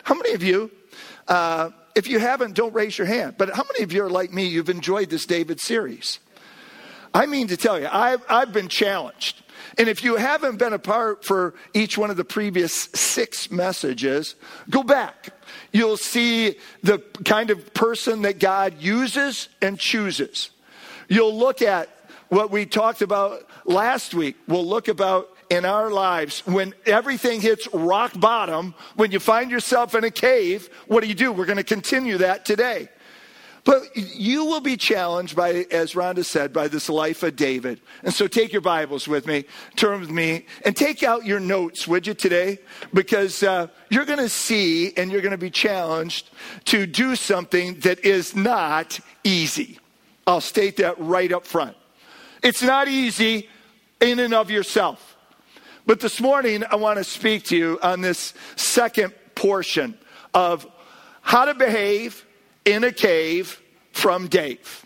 How many of you, if you haven't, don't raise your hand, but how many of you are like me, you've enjoyed this David series? I mean to tell you, I've been challenged. And if you haven't been a part for each one of the previous 6 messages, go back. You'll see the kind of person that God uses and chooses. You'll look at what we talked about last week. We'll look about in our lives when everything hits rock bottom, when you find yourself in a cave, what do? We're going to continue that today. But you will be challenged by, as Rhonda said, by this life of David. And so take your Bibles with me, turn with me, and take out your notes, would you, today? Because you're going to see and you're going to be challenged to do something that is not easy. I'll state that right up front. It's not easy in and of yourself. But this morning, I want to speak to you on this second portion of how to behave in a cave from Dave.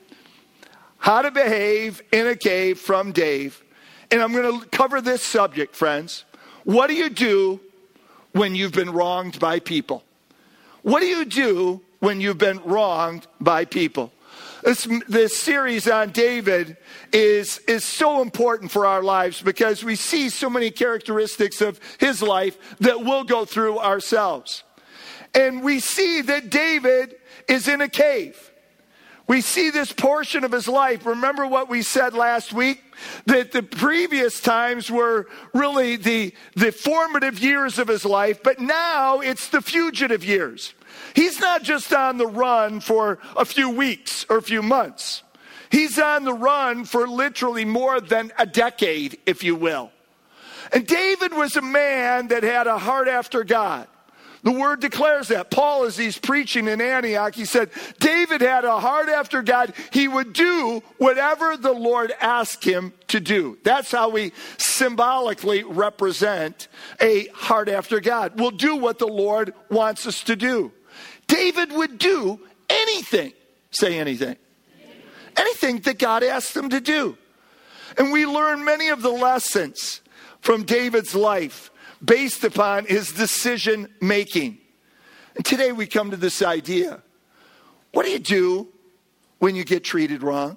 How to behave in a cave from Dave. And I'm going to cover this subject, friends. What do you do when you've been wronged by people? What do you do when you've been wronged by people? This series on David is so important for our lives because we see so many characteristics of his life that we'll go through ourselves. And we see that David is in a cave. We see this portion of his life. Remember what we said last week? That the previous times were really the formative years of his life, but now it's the fugitive years. He's not just on the run for a few weeks or a few months. He's on the run for literally more than a decade, if you will. And David was a man that had a heart after God. The word declares that. Paul, as he's preaching in Antioch, he said, David had a heart after God. He would do whatever the Lord asked him to do. That's how we symbolically represent a heart after God. We'll do what the Lord wants us to do. David would do anything. Say anything. Anything that God asked him to do. And we learn many of the lessons from David's life based upon his decision making. And today we come to this idea. What do you do when you get treated wrong?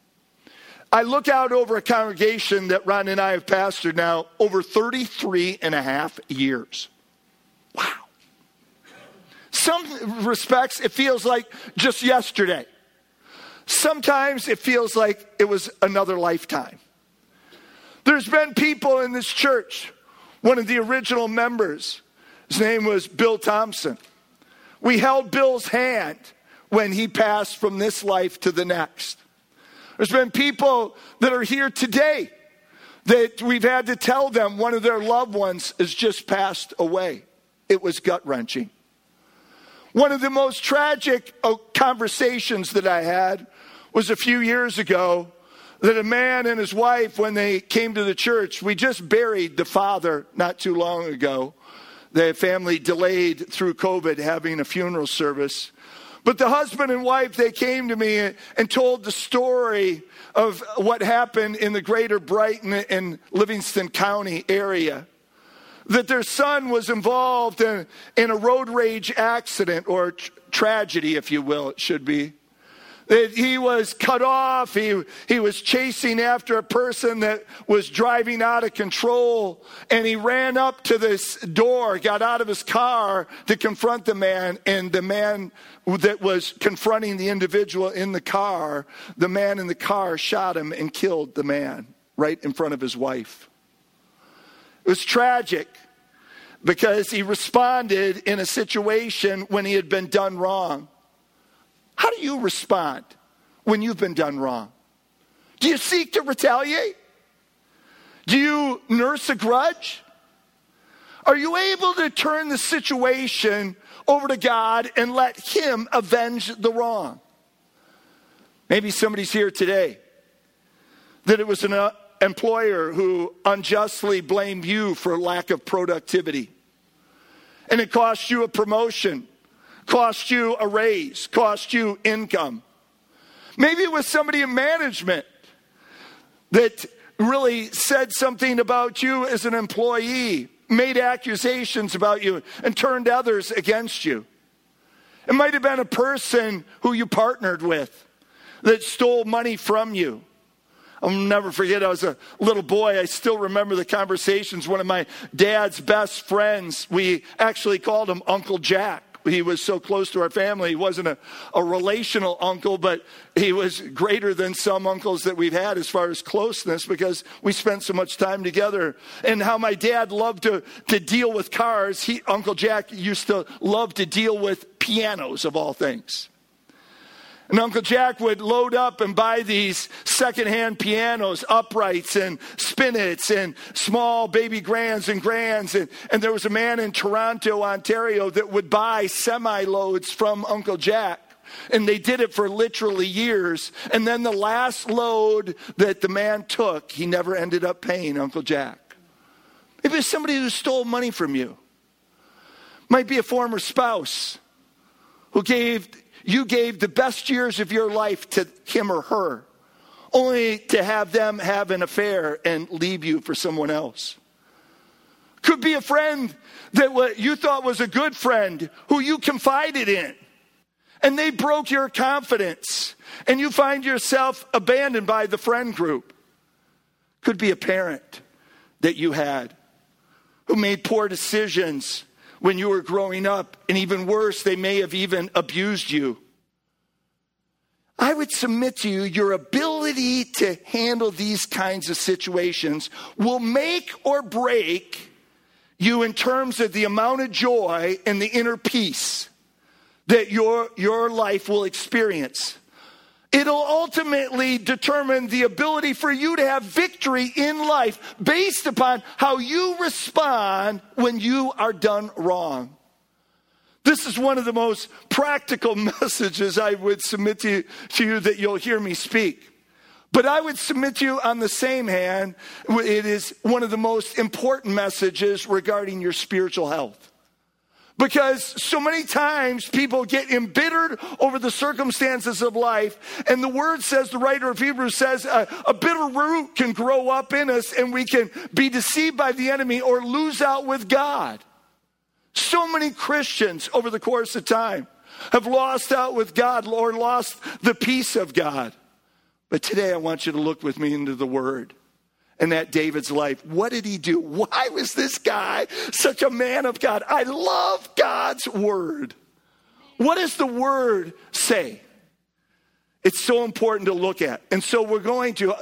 I look out over a congregation that Ron and I have pastored now over 33 and a half years. Wow. Some respects, it feels like just yesterday. Sometimes it feels like it was another lifetime. There's been people in this church. One of the original members, his name was Bill Thompson. We held Bill's hand when he passed from this life to the next. There's been people that are here today that we've had to tell them one of their loved ones has just passed away. It was gut-wrenching. One of the most tragic conversations that I had was a few years ago that a man and his wife, when they came to the church, we just buried the father not too long ago. The family delayed through COVID having a funeral service. But the husband and wife, they came to me and told the story of what happened in the greater Brighton and Livingston County area. That their son was involved in a road rage accident or tragedy, if you will, it should be. That he was cut off. He was chasing after a person that was driving out of control. And he ran up to this door, got out of his car to confront the man. And the man that was confronting the individual in the car, the man in the car shot him and killed the man right in front of his wife. It was tragic because he responded in a situation when he had been done wrong. How do you respond when you've been done wrong? Do you seek to retaliate? Do you nurse a grudge? Are you able to turn the situation over to God and let him avenge the wrong? Maybe somebody's here today that it was an employer who unjustly blamed you for lack of productivity. And it cost you a promotion. Cost you a raise, cost you income. Maybe it was somebody in management that really said something about you as an employee made accusations about you and turned others against you. It might have been a person who you partnered with that stole money from you. I'll never forget, I was a little boy. I still remember the conversations. One of my dad's best friends, we actually called him Uncle Jack. He was so close to our family. He wasn't a relational uncle, but he was greater than some uncles that we've had as far as closeness because we spent so much time together. And how my dad loved to deal with cars. Uncle Jack used to love to deal with pianos of all things. And Uncle Jack would load up and buy these secondhand pianos, uprights and spinets and small baby grands and grands. And there was a man in Toronto, Ontario that would buy semi-loads from Uncle Jack. And they did it for literally years. And then the last load that the man took, he never ended up paying Uncle Jack. Maybe it's somebody who stole money from you. Might be a former spouse who you gave the best years of your life to him or her, only to have them have an affair and leave you for someone else. Could be a friend that what you thought was a good friend who you confided in, and they broke your confidence, and you find yourself abandoned by the friend group. Could be a parent that you had who made poor decisions when you were growing up, and even worse, they may have even abused you. I would submit to you, your ability to handle these kinds of situations will make or break you in terms of the amount of joy and the inner peace that your life will experience. It'll ultimately determine the ability for you to have victory in life based upon how you respond when you are done wrong. This is one of the most practical messages I would submit to you that you'll hear me speak. But I would submit to you on the same hand, it is one of the most important messages regarding your spiritual health. Because so many times people get embittered over the circumstances of life. And the word says, the writer of Hebrews says, a bitter root can grow up in us and we can be deceived by the enemy or lose out with God. So many Christians over the course of time have lost out with God or lost the peace of God. But today I want you to look with me into the word. And that David's life, what did he do? Why was this guy such a man of God? I love God's word. What does the word say? It's so important to look at. And so we're going to,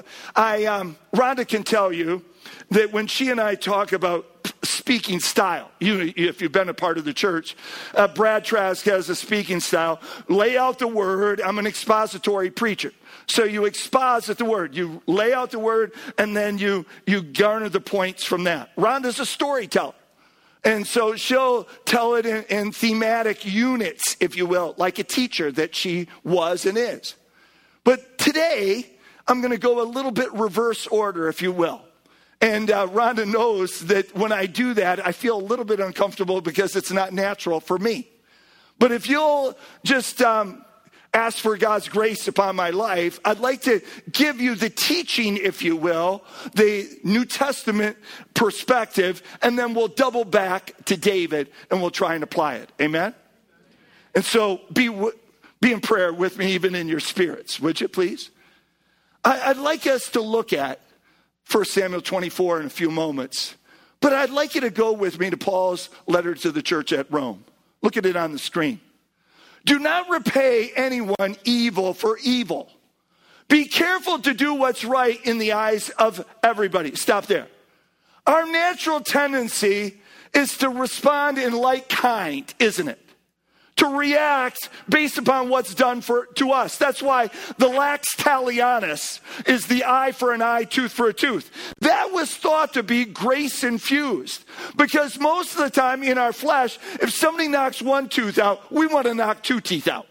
Rhonda can tell you that when she and I talk about speaking style, if you've been a part of the church, Brad Trask has a speaking style. Lay out the word. I'm an expository preacher. So you exposit the word, you lay out the word, and then you garner the points from that. Rhonda's a storyteller. And so she'll tell it in thematic units, if you will, like a teacher that she was and is. But today, I'm going to go a little bit reverse order, if you will. And Rhonda knows that when I do that, I feel a little bit uncomfortable because it's not natural for me. But if you'll just ask for God's grace upon my life, I'd like to give you the teaching, if you will, the New Testament perspective, and then we'll double back to David and we'll try and apply it. Amen? And so be in prayer with me even in your spirits, would you please? I'd like us to look at 1 Samuel 24 in a few moments, but I'd like you to go with me to Paul's letter to the church at Rome. Look at it on the screen. Do not repay anyone evil for evil. Be careful to do what's right in the eyes of everybody. Stop there. Our natural tendency is to respond in like kind, isn't it? To react based upon what's done to us. That's why the lax talionis is the eye for an eye, tooth for a tooth. That was thought to be grace infused. Because most of the time in our flesh, if somebody knocks one tooth out, we want to knock two teeth out.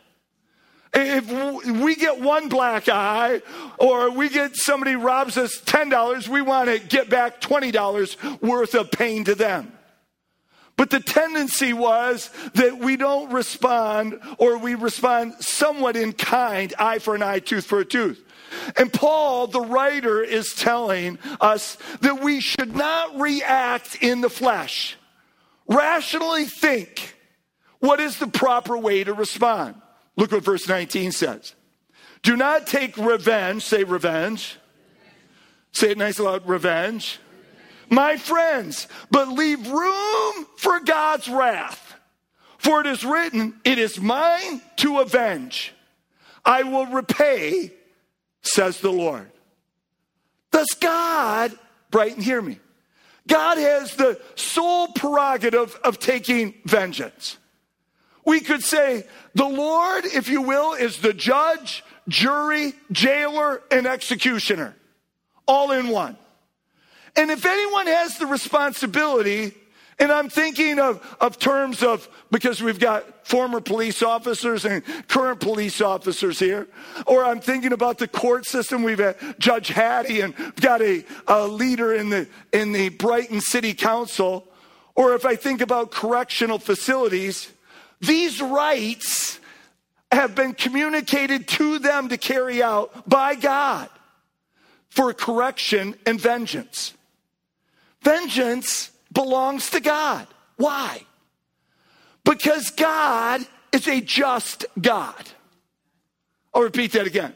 If we get one black eye or we get somebody robs us $10, we want to get back $20 worth of pain to them. But the tendency was that we don't respond, or we respond somewhat in kind, eye for an eye, tooth for a tooth. And Paul, the writer, is telling us that we should not react in the flesh. Rationally think, what is the proper way to respond? Look what verse 19 says. Do not take revenge, say revenge. Say it nice and loud, revenge. My friends, but leave room for God's wrath. For it is written, it is mine to avenge. I will repay, says the Lord. Thus God, Brighton, hear me. God has the sole prerogative of taking vengeance. We could say the Lord, if you will, is the judge, jury, jailer, and executioner, all in one. And if anyone has the responsibility, and I'm thinking of terms of, because we've got former police officers and current police officers here, or I'm thinking about the court system. We've had Judge Hattie, and we've got a leader in the Brighton City Council, or if I think about correctional facilities, these rights have been communicated to them to carry out by God for correction and vengeance. Vengeance belongs to God. Why? Because God is a just God. I'll repeat that again.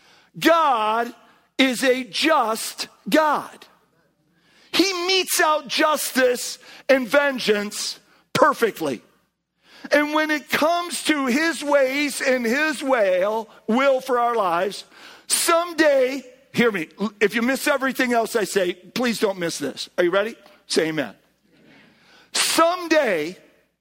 God is a just God. He metes out justice and vengeance perfectly. And when it comes to his ways and his will for our lives, someday, hear me, if you miss everything else I say, please don't miss this. Are you ready? Say amen. Someday,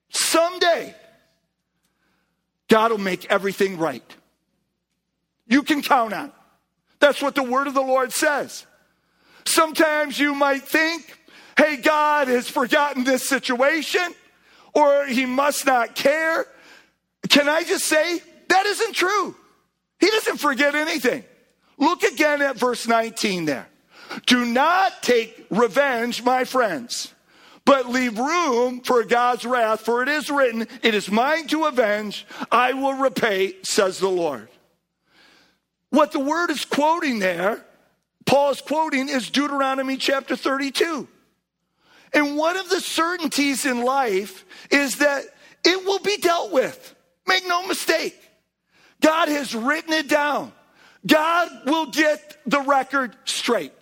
God will make everything right. You can count on it. That's what the word of the Lord says. Sometimes you might think, hey, God has forgotten this situation, or he must not care. Can I just say, that isn't true. He doesn't forget anything. Look again at verse 19 there. Do not take revenge, my friends, but leave room for God's wrath, for it is written, it is mine to avenge, I will repay, says the Lord. What the word is quoting there, Paul is quoting, is Deuteronomy chapter 32. And one of the certainties in life is that it will be dealt with. Make no mistake. God has written it down. God will get the record straight.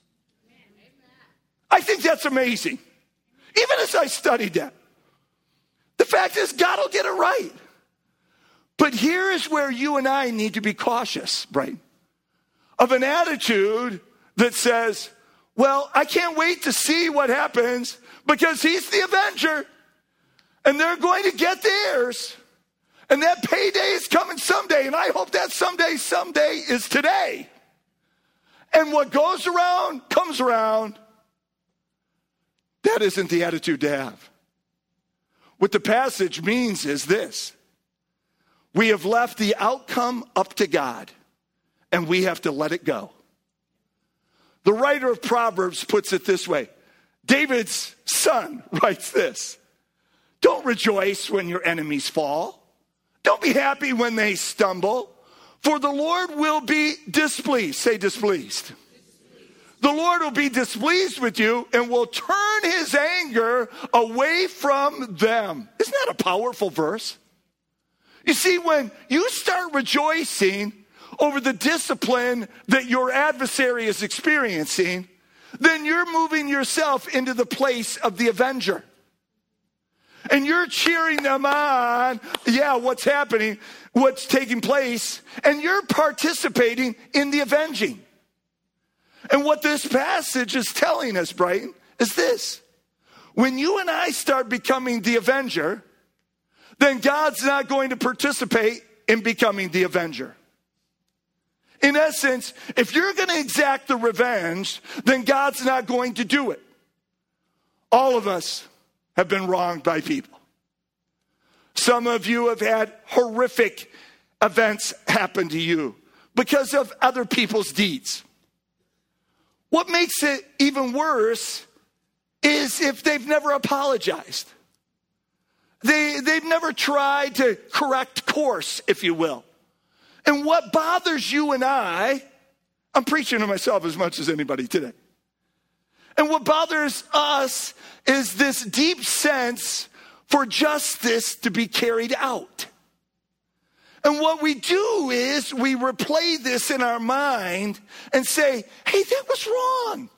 I think that's amazing. Even as I studied that. The fact is, God will get it right. But here is where you and I need to be cautious, right? Of an attitude that says, well, I can't wait to see what happens because he's the avenger and they're going to get theirs. And that payday is coming someday. And I hope that someday is today. And what goes around comes around. That isn't the attitude to have. What the passage means is this. We have left the outcome up to God, and we have to let it go. The writer of Proverbs puts it this way. David's son writes this. Don't rejoice when your enemies fall. Don't be happy when they stumble, for the Lord will be displeased. Say displeased. The Lord will be displeased with you and will turn his anger away from them. Isn't that a powerful verse? You see, when you start rejoicing over the discipline that your adversary is experiencing, then you're moving yourself into the place of the avenger. And you're cheering them on, what's happening, what's taking place, and you're participating in the avenging. And what this passage is telling us, Brighton, is this. When you and I start becoming the avenger, then God's not going to participate in becoming the avenger. In essence, if you're going to exact the revenge, then God's not going to do it. All of us have been wronged by people. Some of you have had horrific events happen to you because of other people's deeds. What makes it even worse is if they've never apologized. They've never tried to correct course, if you will. And what bothers you and I'm preaching to myself as much as anybody today. And what bothers us is this deep sense for justice to be carried out. And what we do is we replay this in our mind and say, hey, that was wrong.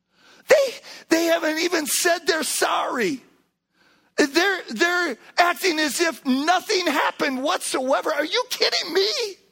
They haven't even said they're sorry. They're acting as if nothing happened whatsoever. Are you kidding me?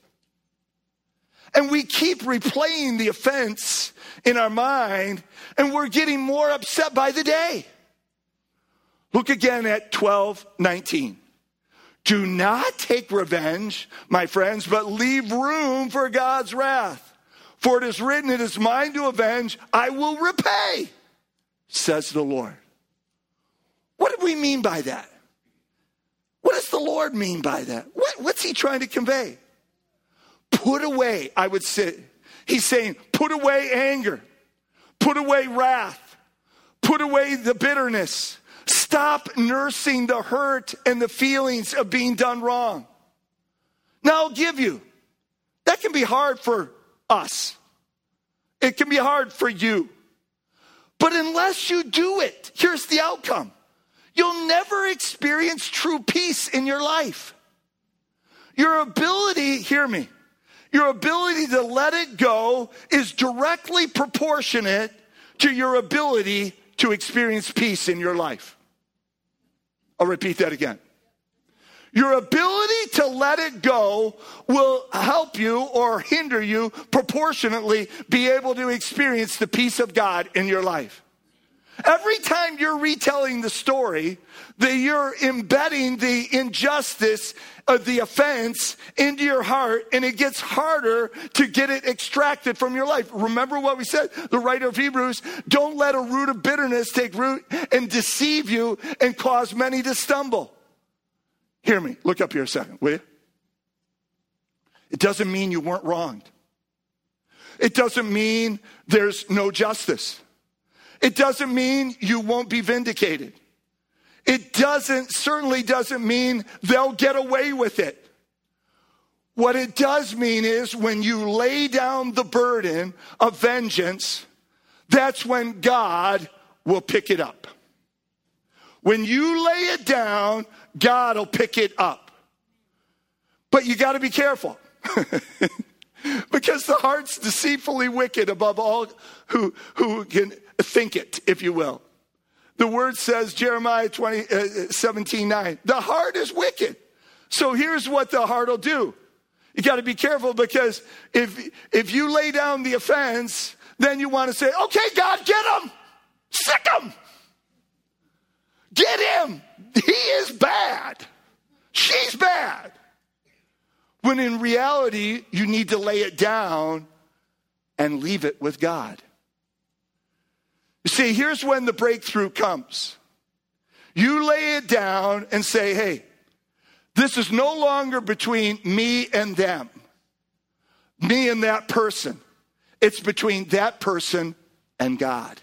And we keep replaying the offense in our mind, and we're getting more upset by the day. Look again at 12:19. Do not take revenge, my friends, but leave room for God's wrath. For it is written, it is mine to avenge, I will repay, says the Lord. What do we mean by that? What does the Lord mean by that? What's he trying to convey? Put away, I would say. He's saying, put away anger. Put away wrath. Put away the bitterness. Stop nursing the hurt and the feelings of being done wrong. Now, I'll give you, that can be hard for us. It can be hard for you. But unless you do it, here's the outcome. You'll never experience true peace in your life. Your ability, hear me, your ability to let it go is directly proportionate to your ability to experience peace in your life. I'll repeat that again. Your ability to let it go will help you or hinder you proportionately be able to experience the peace of God in your life. Every time you're retelling the story, that you're embedding the injustice of the offense into your heart, and it gets harder to get it extracted from your life. Remember what we said? The writer of Hebrews, don't let a root of bitterness take root and deceive you and cause many to stumble. Hear me. Look up here a second, will you? It doesn't mean you weren't wronged. It doesn't mean there's no justice. It doesn't mean you won't be vindicated. It certainly doesn't mean they'll get away with it. What it does mean is when you lay down the burden of vengeance, that's when God will pick it up. When you lay it down, God will pick it up. But you got to be careful. Because the heart's deceitfully wicked above all who can think it, if you will. The word says, Jeremiah 17:9, the heart is wicked. So here's what the heart will do. You got to be careful, because if you lay down the offense, then you want to say, okay, God, get him. Sick him. Get him. He is bad. She's bad. When in reality, you need to lay it down and leave it with God. You see, here's when the breakthrough comes. You lay it down and say, hey, this is no longer between me and them, me and that person. It's between that person and God.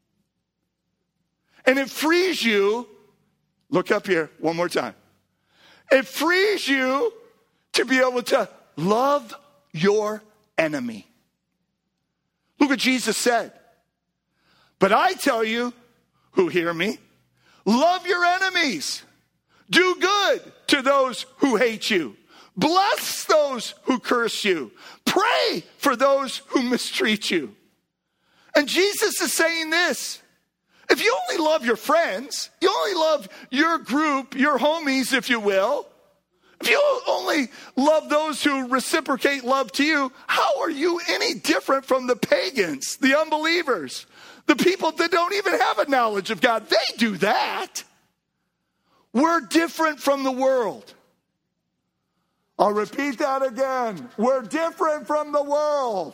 And it frees you, look up here one more time. It frees you to be able to love your enemy. Look what Jesus said. But I tell you, who hear me, love your enemies. Do good to those who hate you. Bless those who curse you. Pray for those who mistreat you. And Jesus is saying this. If you only love your friends, you only love your group, your homies, if you will, if you only love those who reciprocate love to you, how are you any different from the pagans, the unbelievers, the people that don't even have a knowledge of God? They do that. We're different from the world. I'll repeat that again. We're different from the world.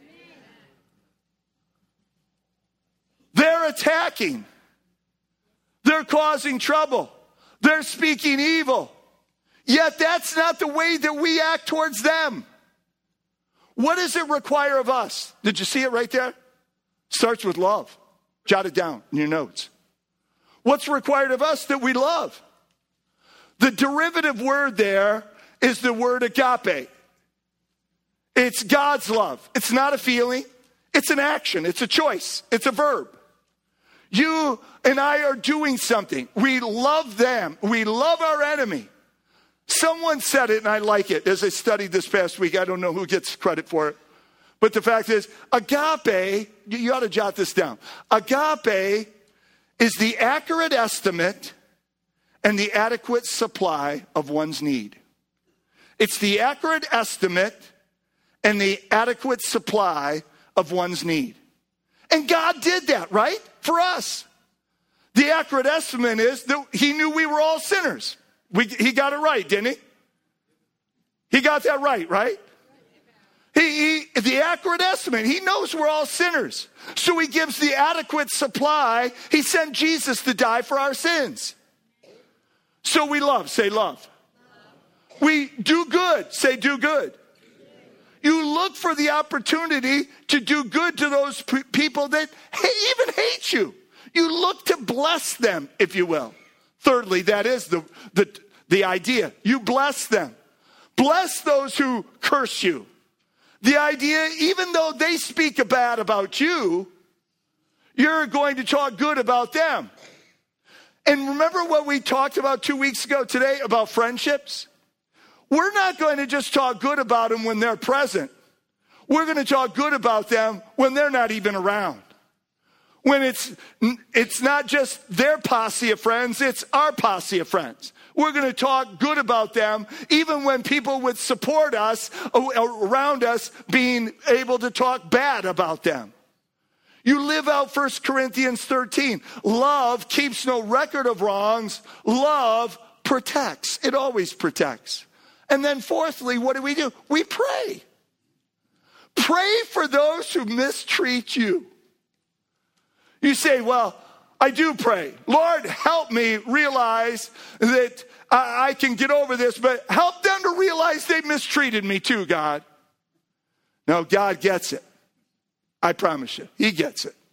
They're attacking. They're causing trouble. They're speaking evil. Yet that's not the way that we act towards them. What does it require of us? Did you see it right there? Starts with love. Jot it down in your notes. What's required of us? That we love. The derivative word there is the word agape. It's God's love. It's not a feeling. It's an action. It's a choice. It's a verb. You and I are doing something. We love them. We love our enemy. Someone said it, and I like it. As I studied this past week, I don't know who gets credit for it. But the fact is, agape, you ought to jot this down. Agape is the accurate estimate and the adequate supply of one's need. It's the accurate estimate and the adequate supply of one's need. And God did that, right? For us. The accurate estimate is that he knew we were all sinners. He got it right, didn't he? He got that right? The accurate estimate, he knows we're all sinners. So he gives the adequate supply. He sent Jesus to die for our sins. So we love, say love. We do good, say do good. You look for the opportunity to do good to those people that even hate you. You look to bless them, if you will. Thirdly, that is the idea. You bless them. Bless those who curse you. The idea, even though they speak bad about you, you're going to talk good about them. And remember what we talked about 2 weeks ago today about friendships? We're not going to just talk good about them when they're present. We're going to talk good about them when they're not even around. When it's not just their posse of friends, it's our posse of friends. We're going to talk good about them even when people would support us around us being able to talk bad about them. You live out 1 Corinthians 13. Love keeps no record of wrongs. Love protects. It always protects. And then fourthly, what do? We pray. Pray for those who mistreat you. You say, well, I do pray. Lord, help me realize that I can get over this, but help them to realize they mistreated me too, God. No, God gets it. I promise you, he gets it.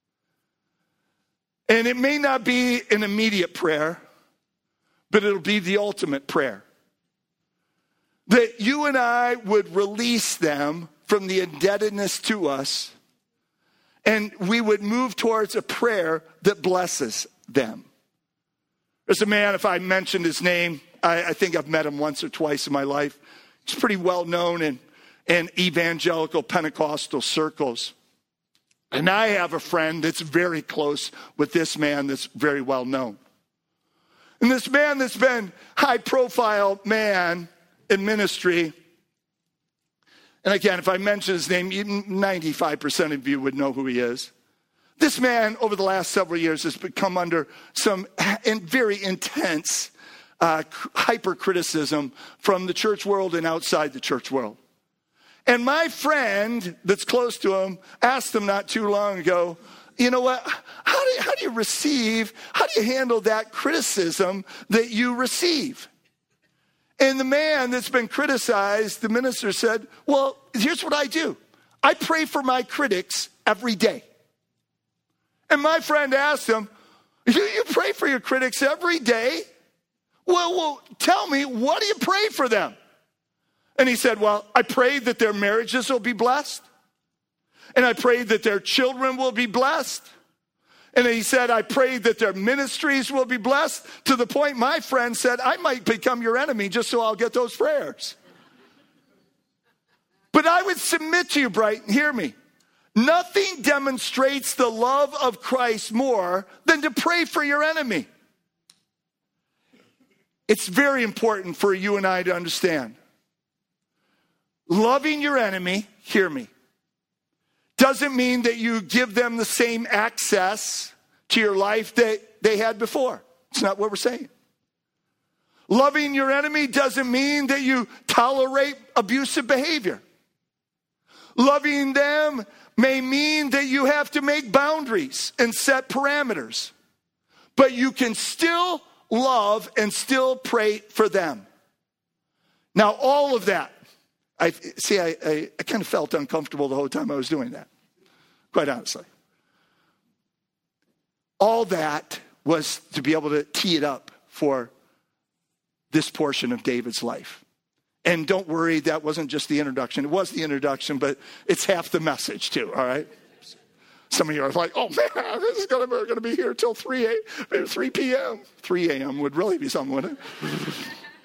And it may not be an immediate prayer, but it'll be the ultimate prayer. That you and I would release them from the indebtedness to us, and we would move towards a prayer that blesses them. There's a man, if I mentioned his name, I think I've met him once or twice in my life. He's pretty well known in evangelical Pentecostal circles. And I have a friend that's very close with this man that's very well known. And this man that's been high profile man in ministry, and again, if I mention his name, 95% of you would know who he is. This man, over the last several years, has become under some very intense hyper-criticism from the church world and outside the church world. And my friend that's close to him asked him not too long ago, you know what, how do you handle that criticism that you receive? And the man that's been criticized, the minister said, well, here's what I do. I pray for my critics every day. And my friend asked him, do you pray for your critics every day? Well, tell me, what do you pray for them? And he said, well, I pray that their marriages will be blessed. And I pray that their children will be blessed. And he said, I pray that their ministries will be blessed, to the point my friend said, I might become your enemy just so I'll get those prayers. But I would submit to you, Brighton, hear me. Nothing demonstrates the love of Christ more than to pray for your enemy. It's very important for you and I to understand. Loving your enemy, hear me, doesn't mean that you give them the same access to your life that they had before. It's not what we're saying. Loving your enemy doesn't mean that you tolerate abusive behavior. Loving them may mean that you have to make boundaries and set parameters. But you can still love and still pray for them. Now, all of that, I kind of felt uncomfortable the whole time I was doing that, quite honestly. All that was to be able to tee it up for this portion of David's life. And don't worry, that wasn't just the introduction. It was the introduction, but it's half the message too, all right? Some of you are like, oh man, this is going to be here till 3 p.m. 3 a.m. would really be something, wouldn't it?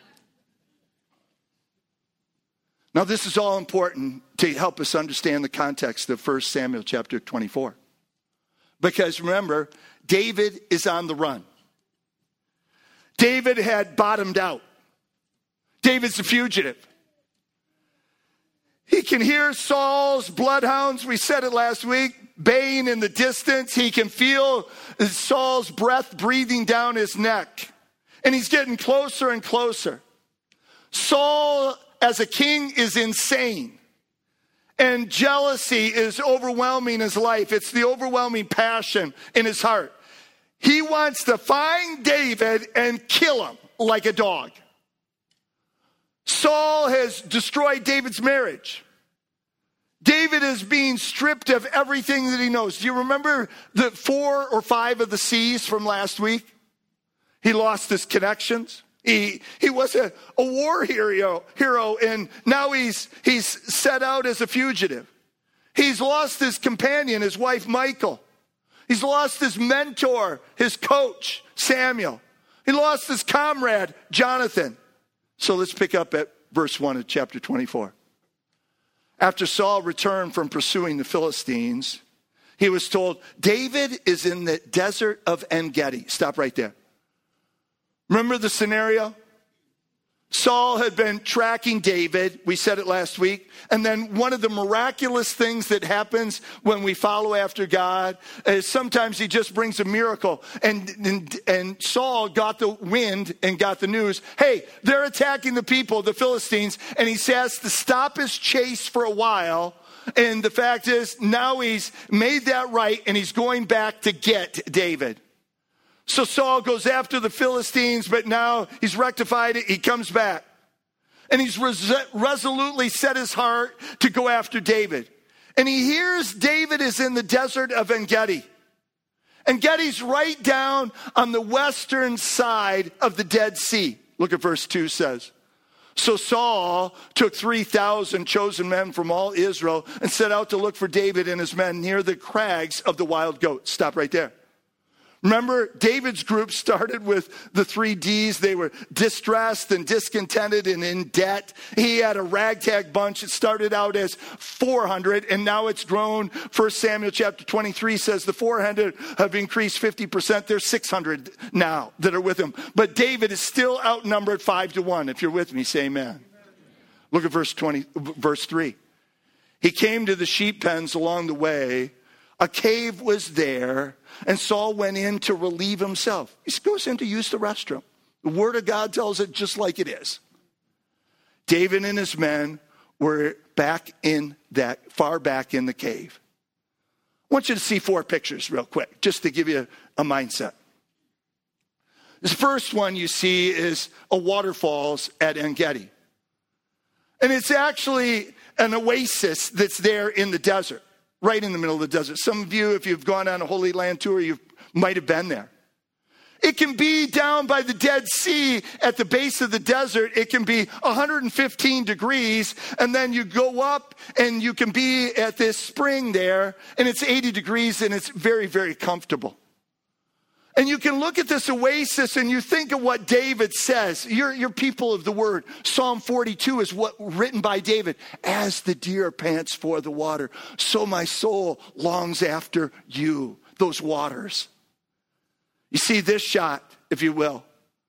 Now, this is all important to help us understand the context of 1 Samuel chapter 24. Because remember, David is on the run. David had bottomed out. David's a fugitive. He can hear Saul's bloodhounds, we said it last week, baying in the distance. He can feel Saul's breath breathing down his neck. And he's getting closer and closer. Saul, as a king, is insane. And jealousy is overwhelming his life. It's the overwhelming passion in his heart. He wants to find David and kill him like a dog. Saul has destroyed David's marriage. David is being stripped of everything that he knows. Do you remember the 4 or 5 of the C's from last week? He lost his connections. He was a war hero, and now he's set out as a fugitive. He's lost his companion, his wife Michal. He's lost his mentor, his coach, Samuel. He lost his comrade, Jonathan. So let's pick up at verse 1 of chapter 24. After Saul returned from pursuing the Philistines, he was told, David is in the desert of En-Gedi. Stop right there. Remember the scenario? Saul had been tracking David. We said it last week. And then one of the miraculous things that happens when we follow after God is sometimes he just brings a miracle. And Saul got the wind and got the news. Hey, they're attacking the people, the Philistines. And he has to stop his chase for a while. And the fact is now he's made that right and he's going back to get David. So Saul goes after the Philistines, but now he's rectified it. He comes back. And he's resolutely set his heart to go after David. And he hears David is in the desert of En-Gedi. En-Gedi's right down on the western side of the Dead Sea. Look at verse 2 says. So Saul took 3,000 chosen men from all Israel and set out to look for David and his men near the crags of the wild goats. Stop right there. Remember, David's group started with the 3 Ds. They were distressed and discontented and in debt. He had a ragtag bunch. It started out as 400, and now it's grown. 1 Samuel chapter 23 says the 400 have increased 50%. There's 600 now that are with him. But David is still outnumbered 5-1. If you're with me, say amen. Look at verse 3. He came to the sheep pens along the way. A cave was there, and Saul went in to relieve himself. He goes in to use the restroom. The word of God tells it just like it is. David and his men were far back in the cave. I want you to see 4 pictures real quick, just to give you a mindset. This first one you see is a waterfalls at En-Gedi. And it's actually an oasis that's there in the desert. Right in the middle of the desert. Some of you, if you've gone on a Holy Land tour, you might have been there. It can be down by the Dead Sea at the base of the desert. It can be 115 degrees. And then you go up and you can be at this spring there. And it's 80 degrees and it's very, very comfortable. And you can look at this oasis and you think of what David says. You're people of the word. Psalm 42 is written by David. As the deer pants for the water, so my soul longs after you, those waters. You see this shot, if you will.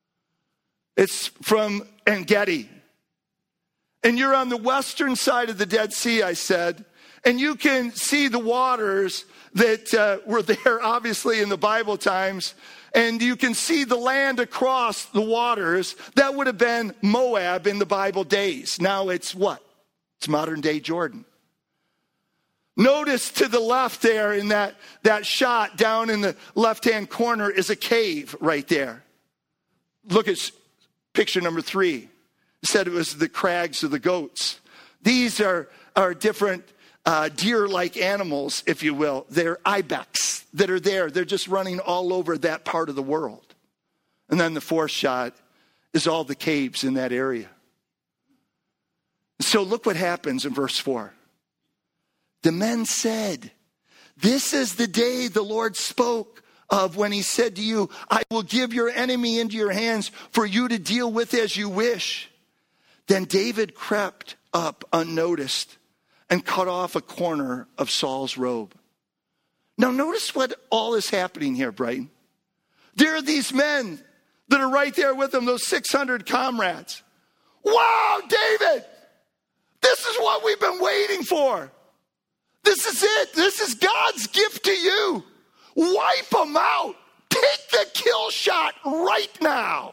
It's from En-Gedi. And you're on the western side of the Dead Sea, I said. And you can see the waters that were there, obviously, in the Bible times. And you can see the land across the waters. That would have been Moab in the Bible days. Now it's what? It's modern day Jordan. Notice to the left there in that shot down in the left-hand corner is a cave right there. Look at picture number 3. It said it was the crags of the goats. These are different deer-like animals, if you will. They're ibex that are there. They're just running all over that part of the world. And then the 4th shot is all the caves in that area. So look what happens in verse 4. The men said, "This is the day the Lord spoke of when he said to you, I will give your enemy into your hands for you to deal with as you wish." Then David crept up unnoticed and cut off a corner of Saul's robe. Now notice what all is happening here, Brighton. There are these men that are right there with him, those 600 comrades. Wow, David, this is what we've been waiting for. This is it. This is God's gift to you. Wipe them out. Take the kill shot right now.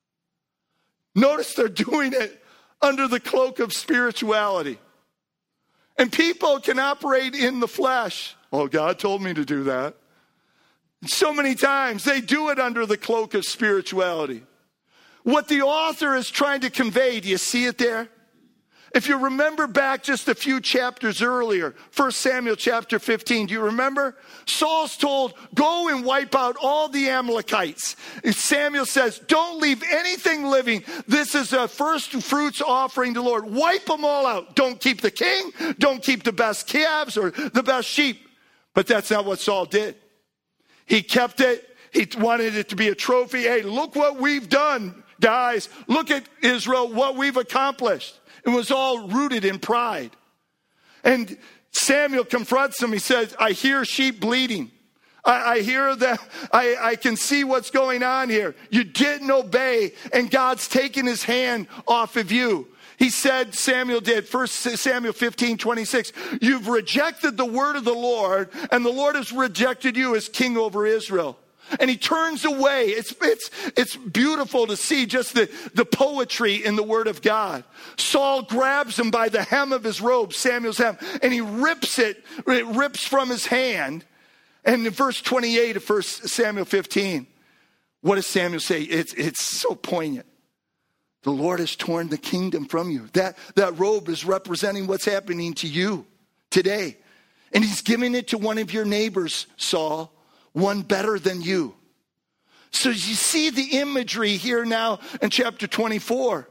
Notice they're doing it under the cloak of spirituality. And people can operate in the flesh. Oh, God told me to do that. So many times they do it under the cloak of spirituality. What the author is trying to convey, do you see it there? If you remember back just a few chapters earlier, 1 Samuel chapter 15, do you remember? Saul's told, go and wipe out all the Amalekites. Samuel says, don't leave anything living. This is a first fruits offering to the Lord. Wipe them all out. Don't keep the king. Don't keep the best calves or the best sheep. But that's not what Saul did. He kept it. He wanted it to be a trophy. Hey, look what we've done, guys. Look at Israel, what we've accomplished. It was all rooted in pride. And Samuel confronts him. He says, I hear sheep bleating. I hear that. I can see what's going on here. You didn't obey, and God's taken his hand off of you. He said, Samuel did, 1 Samuel 15:26, you've rejected the word of the Lord, and the Lord has rejected you as king over Israel. And he turns away. It's beautiful to see just the poetry in the word of God. Saul grabs him by the hem of his robe, Samuel's hem, and he rips it rips from his hand. And in verse 28 of 1 Samuel 15, what does Samuel say? It's so poignant. The Lord has torn the kingdom from you. That robe is representing what's happening to you today. And he's giving it to one of your neighbors, Saul. One better than you. So you see the imagery here now in chapter 24.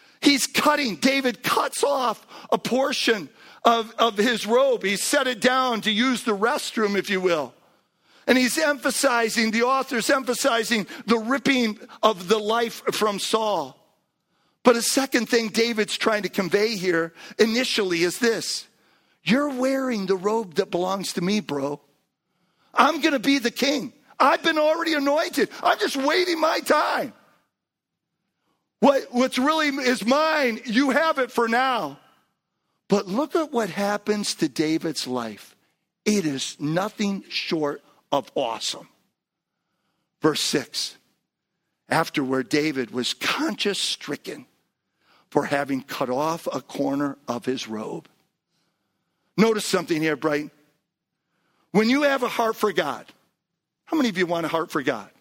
David cuts off a portion of his robe. He set it down to use the restroom, if you will. And the author's emphasizing the ripping of the life from Saul. But a second thing David's trying to convey here initially is this. You're wearing the robe that belongs to me, bro. I'm going to be the king. I've been already anointed. I'm just waiting my time. What's really is mine, you have it for now. But look at what happens to David's life. It is nothing short of awesome. Verse 6. Afterward, David was conscience-stricken for having cut off a corner of his robe. Notice something here, Brighton. When you have a heart for God, how many of you want a heart for God?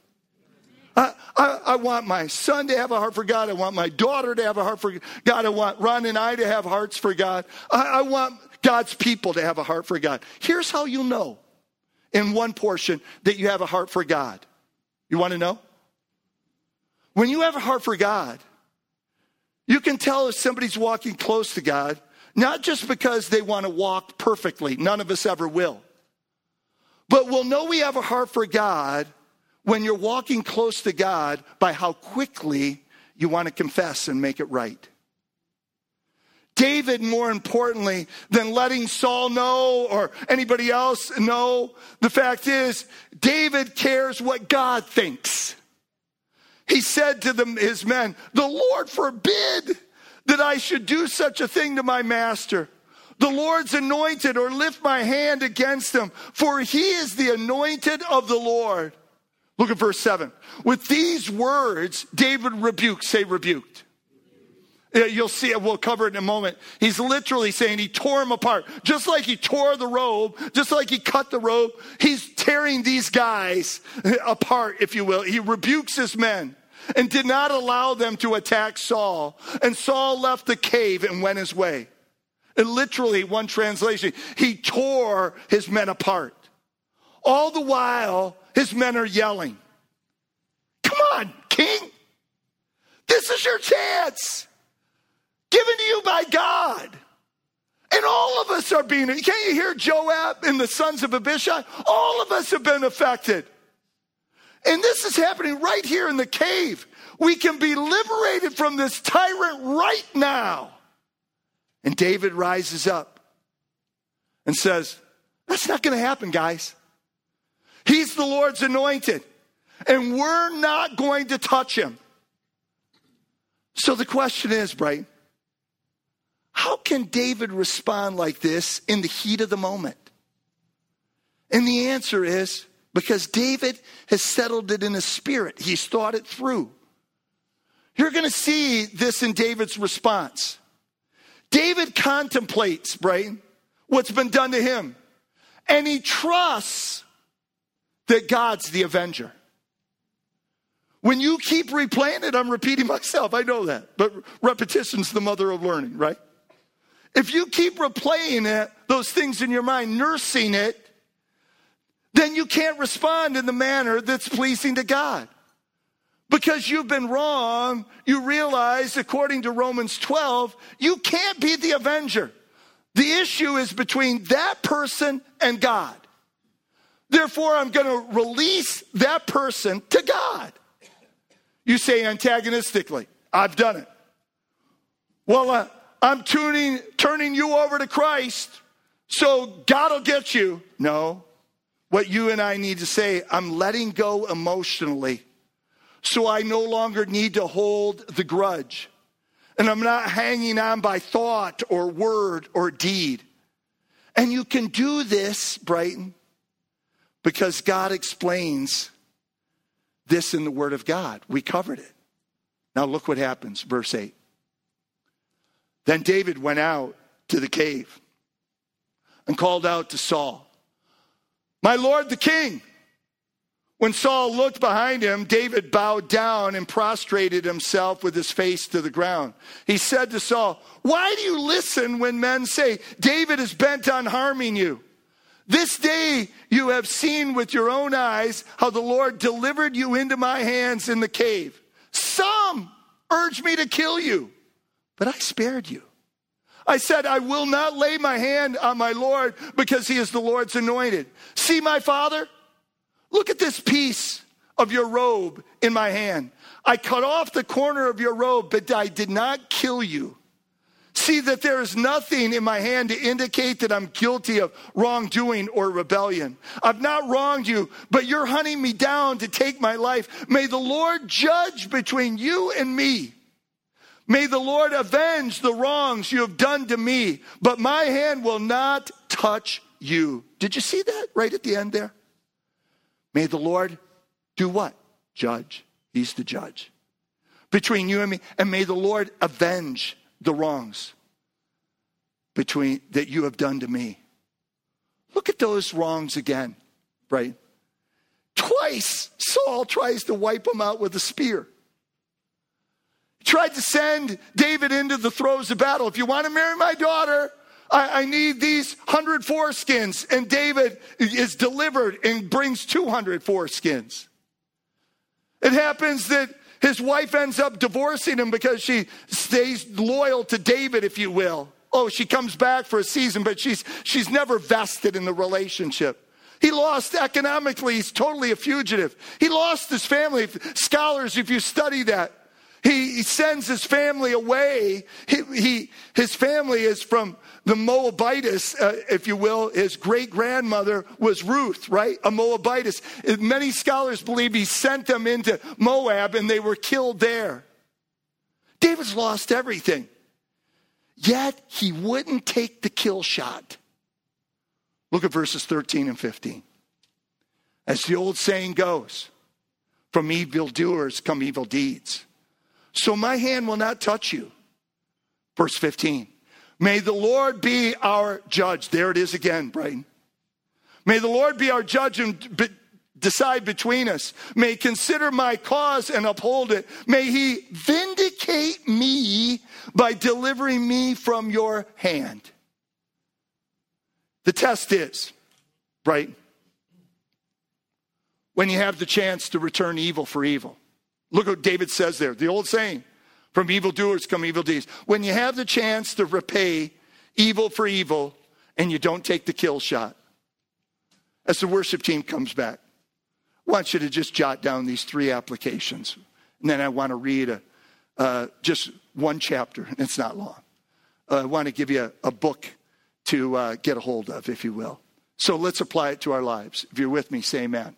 I want my son to have a heart for God. I want my daughter to have a heart for God. I want Ron and I to have hearts for God. I want God's people to have a heart for God. Here's how you know in one portion that you have a heart for God. You want to know? When you have a heart for God, you can tell if somebody's walking close to God, not just because they want to walk perfectly. None of us ever will. But we'll know we have a heart for God when you're walking close to God by how quickly you want to confess and make it right. David, more importantly than letting Saul know or anybody else know, the fact is, David cares what God thinks. He said to his men, the Lord forbid that I should do such a thing to my master. The Lord's anointed, or lift my hand against him, for he is the anointed of the Lord. Look at verse 7. With these words, David rebuked. Say rebuked. You'll see it. We'll cover it in a moment. He's literally saying he tore him apart. Just like he tore the robe, just like he cut the robe, he's tearing these guys apart, if you will. He rebukes his men and did not allow them to attack Saul. And Saul left the cave and went his way. And literally, one translation, he tore his men apart. All the while, his men are yelling, come on, king. This is your chance, given to you by God. And all of us are being, can't you hear Joab and the sons of Abishai? All of us have been affected. And this is happening right here in the cave. We can be liberated from this tyrant right now. And David rises up and says, that's not going to happen, guys. He's the Lord's anointed, and we're not going to touch him. So the question is, Brighton, how can David respond like this in the heat of the moment? And the answer is because David has settled it in his spirit. He's thought it through. You're going to see this in David's response. David contemplates, Brighton, what's been done to him. And he trusts that God's the avenger. When you keep replaying it, I'm repeating myself. I know that. But repetition's the mother of learning, right? If you keep replaying it, those things in your mind, nursing it, then you can't respond in the manner that's pleasing to God. Because you've been wrong, you realize, according to Romans 12, you can't be the avenger. The issue is between that person and God. Therefore, I'm going to release that person to God. You say antagonistically, I've done it. Well, I'm turning you over to Christ, so God will get you. No. What you and I need to say, I'm letting go emotionally, so I no longer need to hold the grudge. And I'm not hanging on by thought or word or deed. And you can do this, Brighton, because God explains this in the Word of God. We covered it. Now look what happens, verse 8. Then David went out to the cave and called out to Saul, my Lord the king. When Saul looked behind him, David bowed down and prostrated himself with his face to the ground. He said to Saul, why do you listen when men say, David is bent on harming you? This day you have seen with your own eyes how the Lord delivered you into my hands in the cave. Some urged me to kill you, but I spared you. I said, I will not lay my hand on my Lord because he is the Lord's anointed. See, my father, look at this piece of your robe in my hand. I cut off the corner of your robe, but I did not kill you. See that there is nothing in my hand to indicate that I'm guilty of wrongdoing or rebellion. I've not wronged you, but you're hunting me down to take my life. May the Lord judge between you and me. May the Lord avenge the wrongs you have done to me, but my hand will not touch you. Did you see that right at the end there? May the Lord do what? Judge. He's the judge. Between you and me. And may the Lord avenge the wrongs that you have done to me. Look at those wrongs again, right? Twice Saul tries to wipe them out with a spear. He tried to send David into the throes of battle. If you want to marry my daughter, I need these 100 foreskins. And David is delivered and brings 200 foreskins. It happens that his wife ends up divorcing him because she stays loyal to David, if you will. Oh, she comes back for a season, but she's never vested in the relationship. He lost economically. He's totally a fugitive. He lost his family. Scholars, if you study that, he sends his family away. His family is from the Moabites, if you will. His great-grandmother was Ruth, right? A Moabitess. Many scholars believe he sent them into Moab and they were killed there. David's lost everything. Yet he wouldn't take the kill shot. Look at verses 13 and 15. As the old saying goes, from evildoers come evil deeds. So my hand will not touch you. Verse 15. May the Lord be our judge. There it is again, Brighton. May the Lord be our judge and decide between us. May he consider my cause and uphold it. May he vindicate me by delivering me from your hand. The test is, Brighton, when you have the chance to return evil for evil. Look what David says there. The old saying, From evildoers come evil deeds. When you have the chance to repay evil for evil and you don't take the kill shot. As the worship team comes back, I want you to just jot down these 3 applications. And then I want to read just one chapter. It's not long. I want to give you a book to get a hold of, if you will. So let's apply it to our lives. If you're with me, say amen.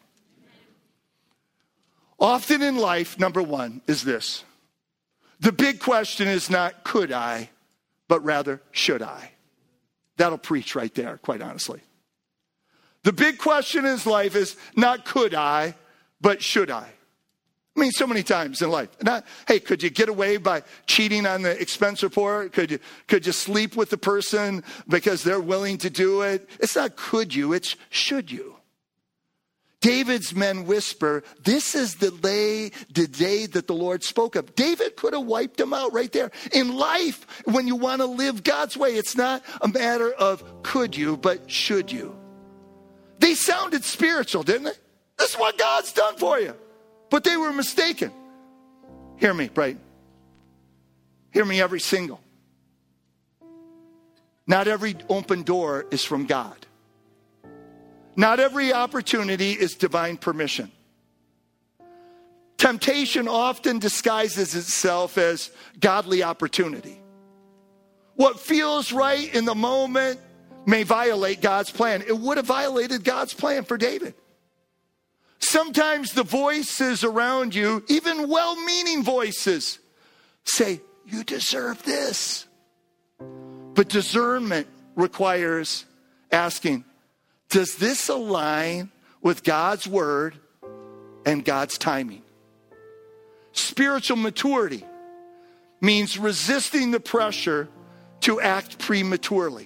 Often in life, number 1 is this. The big question is not could I, but rather should I. That'll preach right there, quite honestly. The big question in life is not could I, but should I. I mean, so many times in life. Not, hey, could you get away by cheating on the expense report? Could you sleep with the person because they're willing to do it? It's not could you, it's should you. David's men whisper, this is the day that the Lord spoke of. David could have wiped them out right there. In life, when you want to live God's way, it's not a matter of could you, but should you. They sounded spiritual, didn't they? This is what God's done for you. But they were mistaken. Hear me, Brighton. Hear me, every single. Not every open door is from God. Not every opportunity is divine permission. Temptation often disguises itself as godly opportunity. What feels right in the moment may violate God's plan. It would have violated God's plan for David. Sometimes the voices around you, even well-meaning voices, say, you deserve this. But discernment requires asking, does this align with God's word and God's timing? Spiritual maturity means resisting the pressure to act prematurely.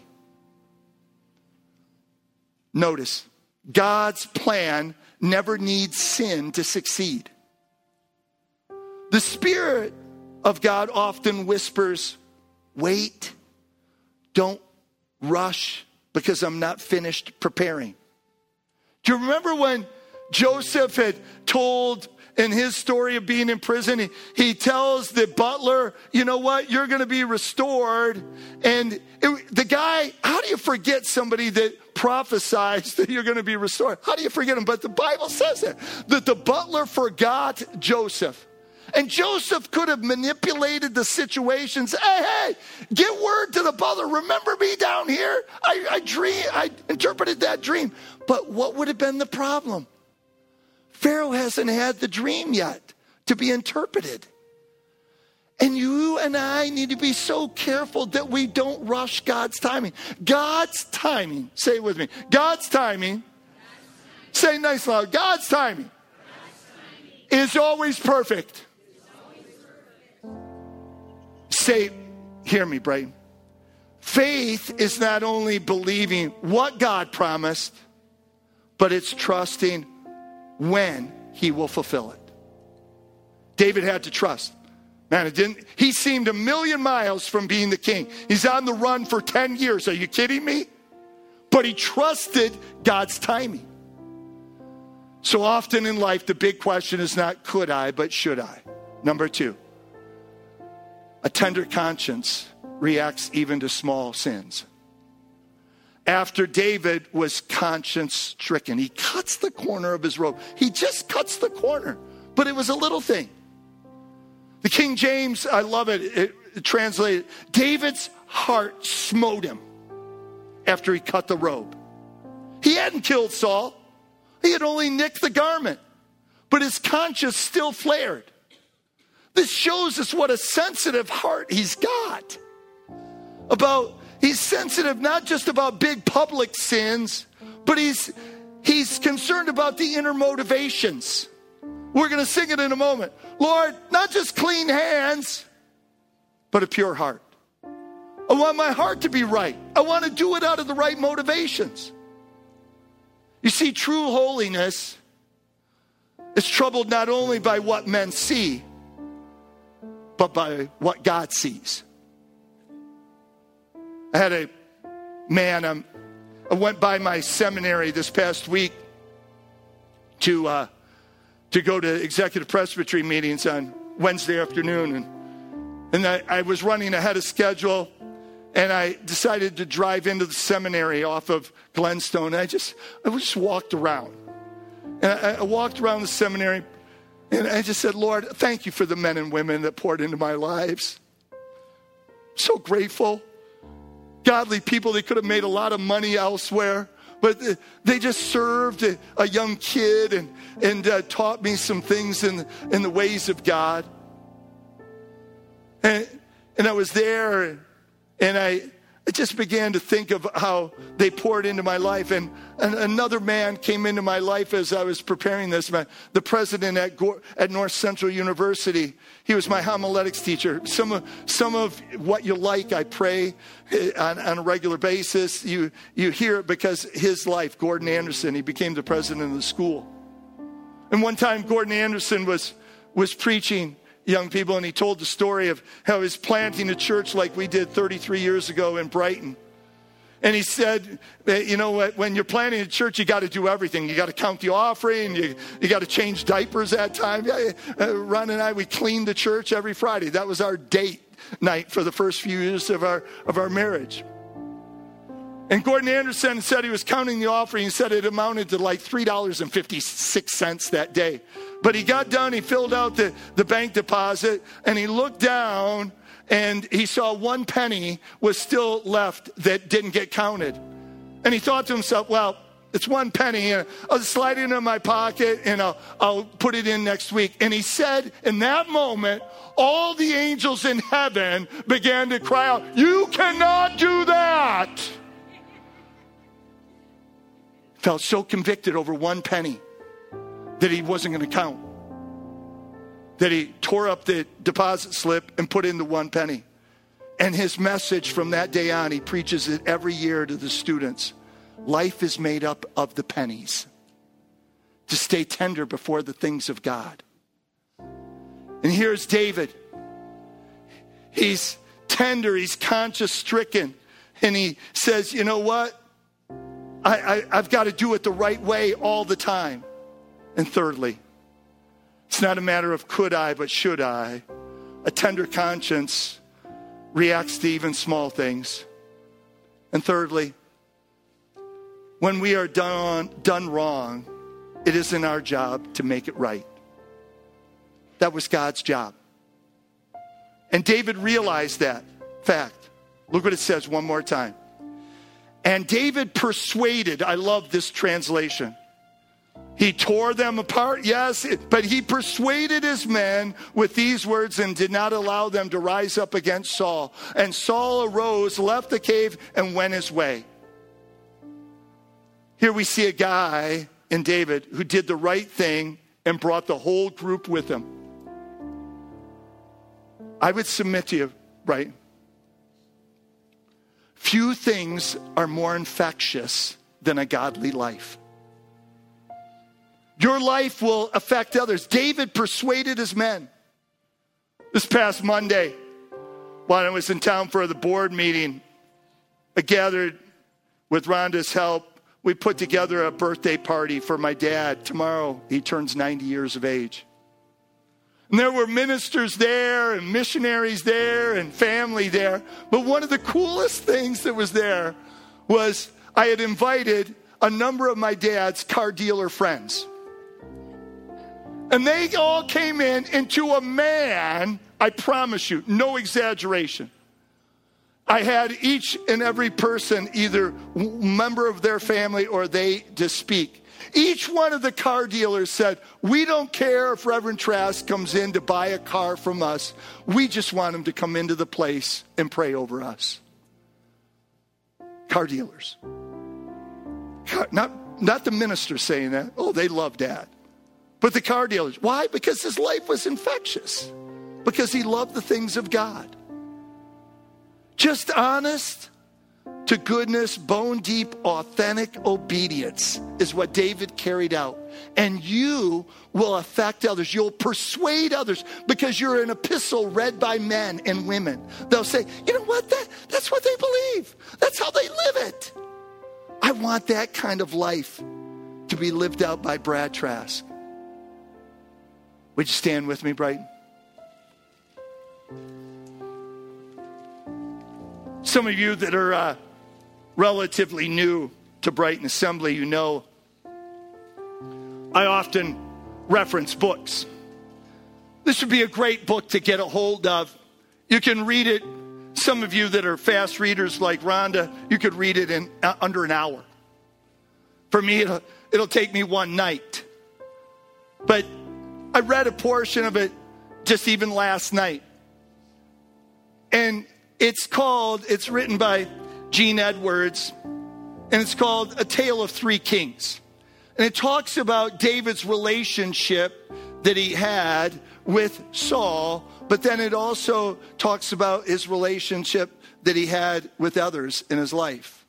Notice, God's plan never needs sin to succeed. The Spirit of God often whispers, wait, don't rush because I'm not finished preparing. Do you remember when Joseph had told in his story of being in prison, he tells the butler, you know what, you're going to be restored. And the guy, how do you forget somebody that prophesies that you're going to be restored? How do you forget him? But the Bible says that the butler forgot Joseph. And Joseph could have manipulated the situations. Hey, get word to the butler. Remember me down here? I interpreted that dream. But what would have been the problem? Pharaoh hasn't had the dream yet to be interpreted. And you and I need to be so careful that we don't rush God's timing. God's timing, say it with me. God's timing, say nice loud, God's timing is always perfect. Say, hear me, Brighton. Faith is not only believing what God promised, but it's trusting when he will fulfill it. David had to trust. Man, he seemed 1,000,000 miles from being the king. He's on the run for 10 years. Are you kidding me? But he trusted God's timing. So often in life, the big question is not could I, but should I? Number 2, a tender conscience reacts even to small sins. After David was conscience stricken, he cuts the corner of his robe. He just cuts the corner, but it was a little thing. The King James, I love it, it translated, David's heart smote him after he cut the robe. He hadn't killed Saul. He had only nicked the garment, but his conscience still flared. This shows us what a sensitive heart he's got. He's sensitive not just about big public sins, but he's concerned about the inner motivations. We're going to sing it in a moment. Lord, not just clean hands, but a pure heart. I want my heart to be right. I want to do it out of the right motivations. You see, true holiness is troubled not only by what men see, but by what God sees. I had a man, I went by my seminary this past week to go to executive presbytery meetings on Wednesday afternoon. And And I was running ahead of schedule, and I decided to drive into the seminary off of Glenstone. And I just walked around. And I walked around the seminary, and I just said, Lord, thank you for the men and women that poured into my lives. I'm so grateful. Godly people, they could have made a lot of money elsewhere, but they just served a young kid and taught me some things in the ways of God. And I was there, and I just began to think of how they poured into my life. And another man came into my life as I was preparing this. The president at North Central University. He was my homiletics teacher. Some of what you like, I pray on a regular basis. You hear it because his life, Gordon Anderson, he became the president of the school. And one time Gordon Anderson was preaching young people, and he told the story of how he was planting a church like we did 33 years ago in Brighton. And he said, you know what, when you're planting a church, you got to do everything. You got to count the offering. You got to change diapers that time. Ron and I, we cleaned the church every Friday. That was our date night for the first few years of our marriage. And Gordon Anderson said he was counting the offering. He said it amounted to like $3.56 that day. But he got done, he filled out the bank deposit, and he looked down, and he saw 1 penny was still left that didn't get counted. And he thought to himself, well, it's 1 penny, and I'll just slide it into my pocket, and I'll put it in next week. And he said, in that moment, all the angels in heaven began to cry out, you cannot do that. Felt so convicted over 1 penny that he wasn't going to count. That he tore up the deposit slip and put in the 1 penny. And his message from that day on, he preaches it every year to the students. Life is made up of the pennies. To stay tender before the things of God. And here's David. He's tender, he's conscience stricken. And he says, you know what? I've got to do it the right way all the time. And thirdly, it's not a matter of could I, but should I. A tender conscience reacts to even small things. And thirdly, when we are done wrong, it isn't our job to make it right. That was God's job. And David realized that fact. Look what it says one more time. And David persuaded, I love this translation. He tore them apart, yes, but he persuaded his men with these words and did not allow them to rise up against Saul. And Saul arose, left the cave, and went his way. Here we see a guy in David who did the right thing and brought the whole group with him. I would submit to you, right? Few things are more infectious than a godly life. Your life will affect others. David persuaded his men. This past Monday, while I was in town for the board meeting, I gathered with Rhonda's help. We put together a birthday party for my dad. Tomorrow, he turns 90 years of age. And there were ministers there and missionaries there and family there. But one of the coolest things that was there was I had invited a number of my dad's car dealer friends. And they all came in, and to a man, I promise you, no exaggeration, I had each and every person, either member of their family or they, to speak. Each one of the car dealers said, we don't care if Reverend Trask comes in to buy a car from us. We just want him to come into the place and pray over us. Car dealers. Not the minister saying that. Oh, they love Dad. But the car dealers. Why? Because his life was infectious. Because he loved the things of God. Just honest to goodness, bone deep, authentic obedience is what David carried out. And you will affect others. You'll persuade others because you're an epistle read by men and women. They'll say, you know what? That's what they believe. That's how they live it. I want that kind of life to be lived out by Brad Trask. Would you stand with me, Brighton? Some of you that are relatively new to Brighton Assembly, you know I often reference books. This would be a great book to get a hold of. You can read it. Some of you that are fast readers like Rhonda, you could read it in under an hour. For me, it'll take me one night. But I read a portion of it just even last night. And it's written by Gene Edwards, and it's called A Tale of Three Kings. And it talks about David's relationship that he had with Saul, but then it also talks about his relationship that he had with others in his life.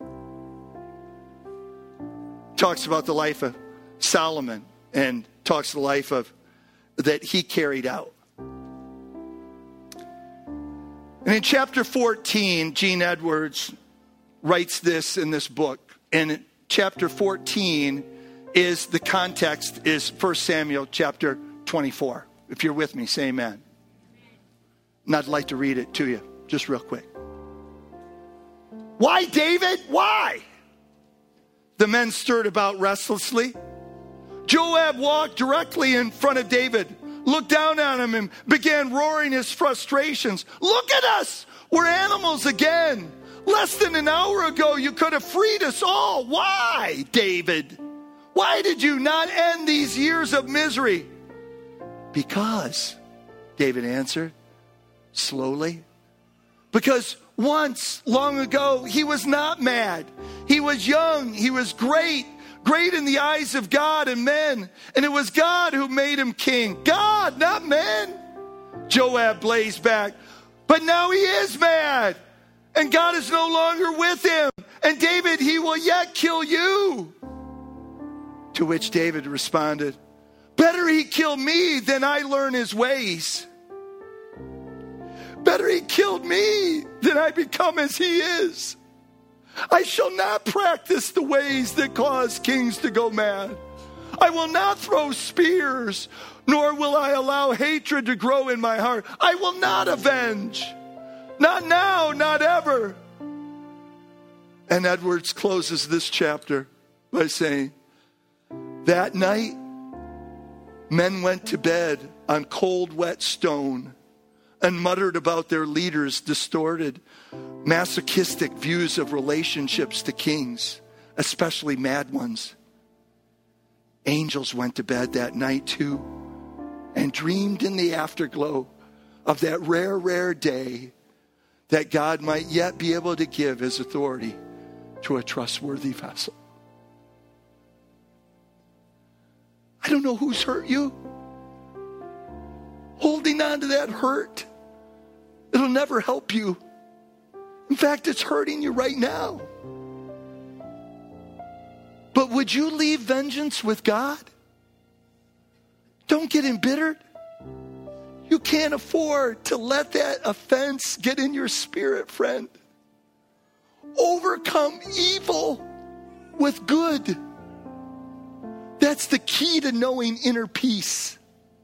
Talks about the life of Solomon and talks the life of that he carried out. And in chapter 14, Gene Edwards writes this in this book. And chapter 14 is the context is 1 Samuel chapter 24. If you're with me, say amen. And I'd like to read it to you just real quick. Why, David? Why? The men stirred about restlessly. Joab walked directly in front of David, looked down on him and began roaring his frustrations. Look at us! We're animals again. Less than an hour ago, you could have freed us all. Why, David? Why did you not end these years of misery? Because, David answered slowly, because once, long ago, he was not mad. He was young. He was great in the eyes of God and men. And it was God who made him king. God, not men. Joab blazed back. But now he is mad. And God is no longer with him. And David, he will yet kill you. To which David responded, better he kill me than I learn his ways. Better he killed me than I become as he is. I shall not practice the ways that cause kings to go mad. I will not throw spears, nor will I allow hatred to grow in my heart. I will not avenge. Not now, not ever. And Edwards closes this chapter by saying, that night, men went to bed on cold, wet stone and muttered about their leaders' distorted, masochistic views of relationships to kings, especially mad ones. Angels went to bed that night too and dreamed in the afterglow of that rare, rare day that God might yet be able to give his authority to a trustworthy vessel. I don't know who's hurt you. Holding on to that hurt, it'll never help you. In fact, it's hurting you right now. But would you leave vengeance with God? Don't get embittered. You can't afford to let that offense get in your spirit, friend. Overcome evil with good. That's the key to knowing inner peace.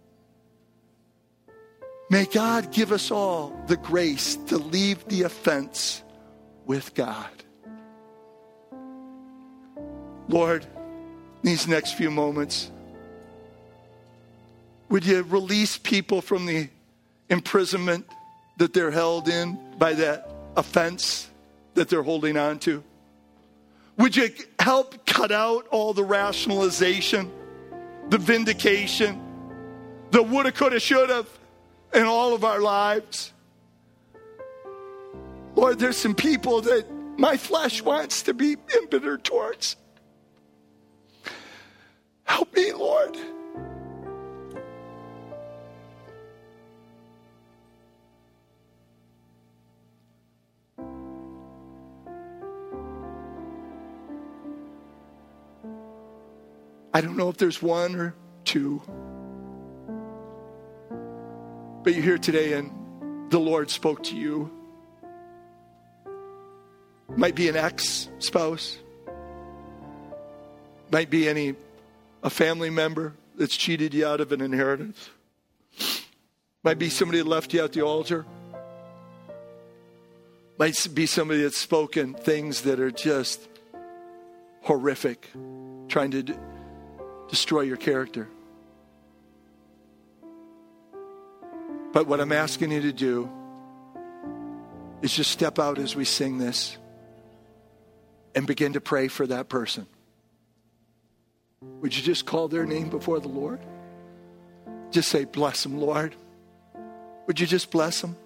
May God give us all the grace to leave the offense with God. Lord, these next few moments, would you release people from the imprisonment that they're held in by that offense that they're holding on to? Would you help cut out all the rationalization, the vindication, the woulda, coulda, shoulda in all of our lives? Lord, there's some people that my flesh wants to be embittered towards. Help me, Lord. I don't know if there's one or two, but you're here today and the Lord spoke to you. Might be an ex-spouse. Might be a family member that's cheated you out of an inheritance. Might be somebody that left you at the altar. Might be somebody that's spoken things that are just horrific, trying to destroy your character. But what I'm asking you to do is just step out as we sing this and begin to pray for that person. Would you just call their name before the Lord? Just say, bless them, Lord. Would you just bless them?